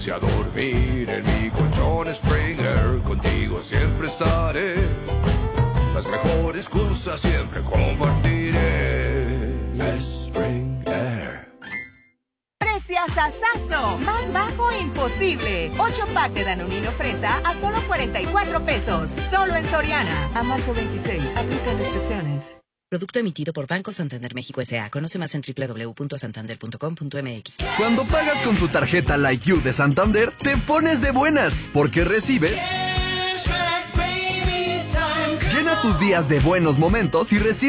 irse a dormir en mi colchón Springer. Contigo siempre estaré. Las mejores cosas siempre compartiré. Springer. Preciasasazo, más bajo imposible. 8-pack de Danonino fresa a solo 44 pesos. Solo en Soriana. A marzo 26. Aplican restricciones. Producto emitido por Banco Santander México S.A. Conoce más en www.santander.com.mx. Cuando pagas con tu tarjeta Like You de Santander, te pones de buenas, porque recibes... Llena tus días de buenos momentos y recibes